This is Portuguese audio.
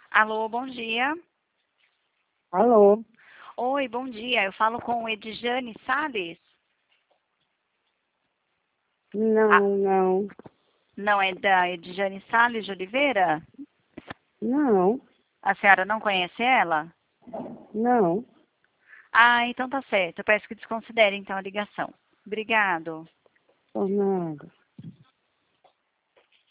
Alô, bom dia. Alô? Oi, bom dia. Eu falo com Edjane Salles? Ah, Não. não é da Edjane Salles de Oliveira? Não. A senhora não conhece ela? Não. Ah, então tá certo. Eu peço que desconsidere então a ligação. Obrigado. Por nada.